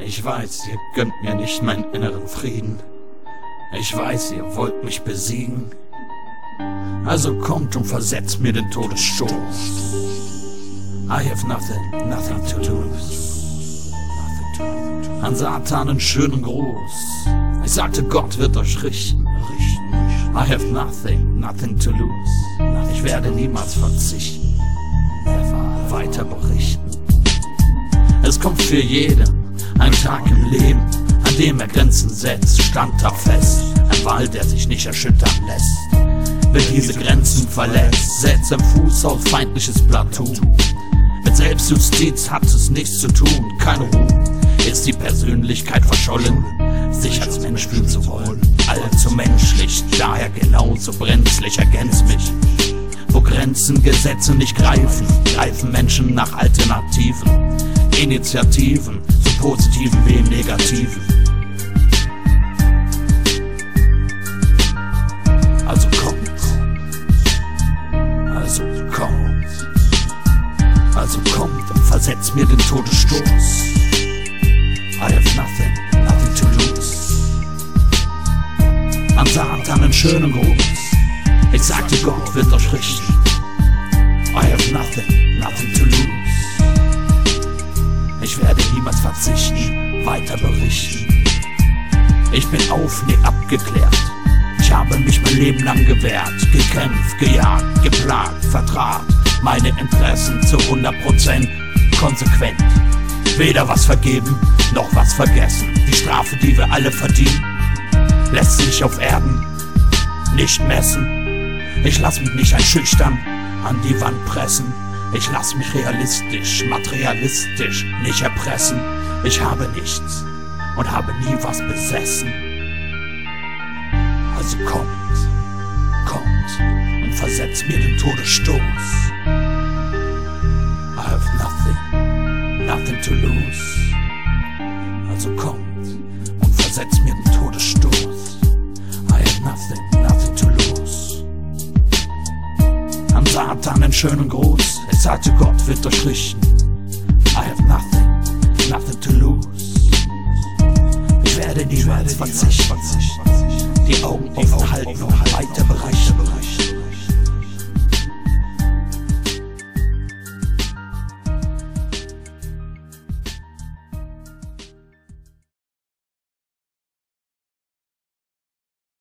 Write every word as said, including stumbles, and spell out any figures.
Ich weiß, ihr gönnt mir nicht meinen inneren Frieden. Ich weiß, ihr wollt mich besiegen. Also kommt und versetzt mir den Todesstoß. I have nothing, nothing to lose. An Satan einen schönen Gruß. Ich sagte, Gott wird euch richten. I have nothing, nothing to lose. Ich werde niemals verzichten. Weiter berichten. Es kommt für jeden ein Tag im Leben, an dem er Grenzen setzt, stand da fest. Ein Wall, der sich nicht erschüttern lässt. Wer diese Grenzen verletzt, setzt am Fuß auf feindliches Plateau. Mit Selbstjustiz hat es nichts zu tun, keine Ruhe. Ist die Persönlichkeit verschollen, sich als Mensch fühlen zu wollen. Allzu menschlich, daher genauso brenzlig, ergänzt mich. Wo Grenzen, Gesetze nicht greifen, greifen Menschen nach Alternativen, Initiativen, so positiven wie im Negativen. Also kommt, also kommt, also kommt und versetzt mir den Todesstoß. I have nothing, nothing to lose. An Satan einen schönen Gruß. Ich sagte, Gott wird euch richten. I have nothing, nothing to lose. Ich werde niemals verzichten, weiter berichten. Ich bin auf, nie abgeklärt. Ich habe mich mein Leben lang gewehrt, gekämpft, gejagt, geplagt, vertrat meine Interessen zu hundert Prozent konsequent. Weder was vergeben, noch was vergessen. Die Strafe, die wir alle verdienen, lässt sich auf Erden nicht messen. Ich lass mich nicht einschüchtern, an die Wand pressen. Ich lass mich realistisch, materialistisch nicht erpressen. Ich habe nichts und habe nie was besessen. Also kommt, kommt und versetzt mir den Todesstoß. I have nothing, nothing to lose. Also kommt und versetzt mir den Todesstoß. I have nothing, nothing to lose. An Satan einen schönen Gruß. Ich sagte, Gott wird euch richten. I have nothing, nothing to lose. Ich werde niemals verzichten. Die Augen offen halten und weiter